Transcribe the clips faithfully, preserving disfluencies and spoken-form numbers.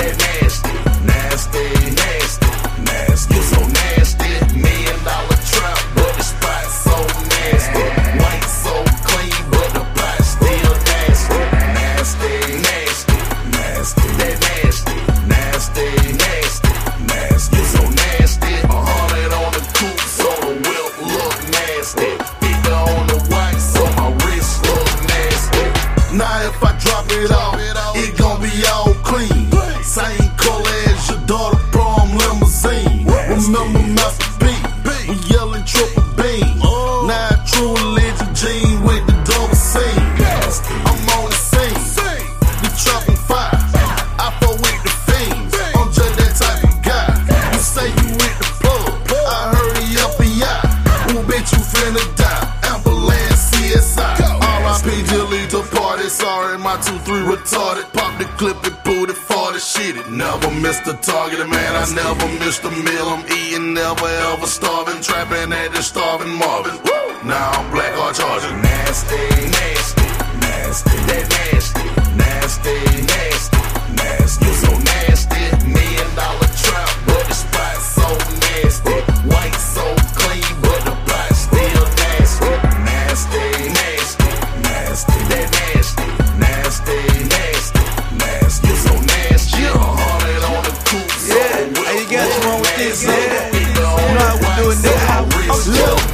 that nasty, nasty, nasty, nasty. You so nasty, million dollar trap, but the spot so nasty. White so clean, but the pot still nasty, nasty, nasty, nasty. That nasty, nasty, nasty, nasty. You so nasty, a hundred on the coupe, so the whip look nasty. Figure on the white, so my wrist look nasty. Now if I drop it off, it gon' be all clean. Same color as your daughter prom limousine. Remember Master B, we yelling triple beam. Now true religion jean with the double seam. I'm on the scene, the trap on fire. I fuck with the fiends, I'm just that type of guy. You say you with the plug, I heard the F B I. Ooh, bitch, you finna die. Ambulance, C S I. R I P delete the party. Sorry, my two three retarded. Pop the clip and pull it for the shit. It never missed the target, man. I never missed a meal. I'm eating, never ever starving. Trapping at the starving Marvin. Now I'm black heart charging. Nasty, nasty, nasty. That nasty, nasty, nasty, nasty. You so nasty, million dollar trap, but the spot so nasty. White so clean, but the pot still nasty. Nasty, nasty, nasty. That nasty, nasty, nasty, nasty. You so nasty, a hundred on the coupe. So Yeah, hey, you got you on with this, man. You know how we doing this. Look,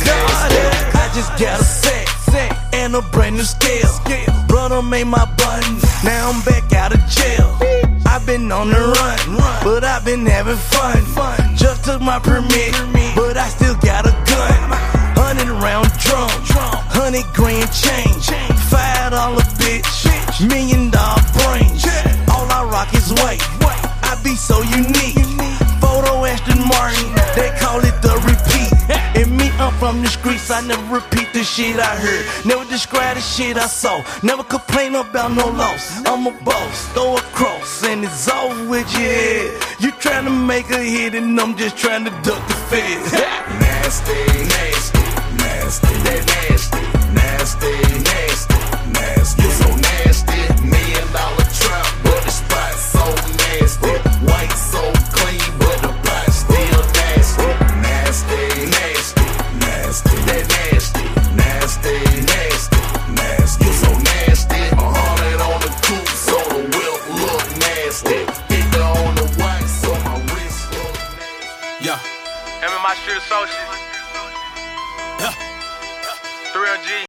I just got a set, set and a brand new scale. Brother made my button, now I'm back out of jail. I've been on the run, but I've been having fun. Just took my permit, but I still got a gun. Hundred round drum, hundred grand change, five dollar bitch, million dollar brains. All I rock is white, I be so unique. Photo Aston Martin, they call it the repeat. And me, I'm from the streets, I never repeat the shit I heard. Never describe the shit I saw, never complain about no loss. I'm a boss, throw a cross, and it's over with your head. You tryna make a hit, and I'm just trying to duck the feds. Nasty, nasty, nasty. That nasty, nasty, nasty, nasty. You so nasty, million dollar trap, but the spot so nasty. White so clean, but the pot still nasty. Nasty, nasty, nasty. That nasty, nasty, nasty, nasty. You so nasty, a hundred on the coupe, so the whip look nasty. Figure on the white, so my wrist look nasty. Yeah. Him and my street associates. Yeah. three M G.